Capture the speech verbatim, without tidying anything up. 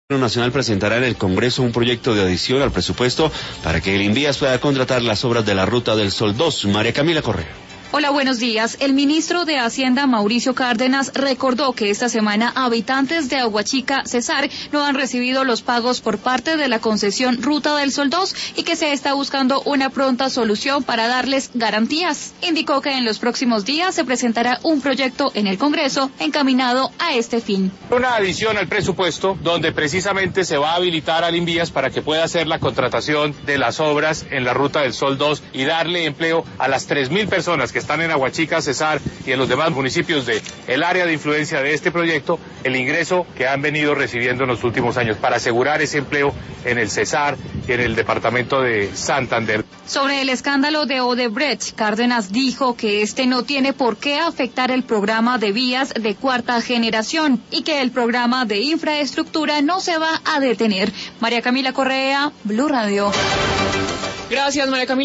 El Gobierno Nacional presentará en el Congreso un proyecto de adición al presupuesto para que el Invías pueda contratar las obras de la Ruta del Sol dos. María Camila Correa. Hola, buenos días. El ministro de Hacienda, Mauricio Cárdenas, recordó que esta semana habitantes de Aguachica, Cesar, no han recibido los pagos por parte de la concesión Ruta del Sol dos y que se está buscando una pronta solución para darles garantías. Indicó que en los próximos días se presentará un proyecto en el Congreso encaminado a este fin. Una adición al presupuesto donde precisamente se va a habilitar al Invías para que pueda hacer la contratación de las obras en la Ruta del Sol dos y darle empleo a las tres mil personas que están en Aguachica, Cesar y en los demás municipios de el área de influencia de este proyecto, el ingreso que han venido recibiendo en los últimos años para asegurar ese empleo en el Cesar y en el departamento de Santander. Sobre el escándalo de Odebrecht, Cárdenas dijo que este no tiene por qué afectar el programa de vías de cuarta generación y que el programa de infraestructura no se va a detener. María Camila Correa, Blue Radio. Gracias, María Camila.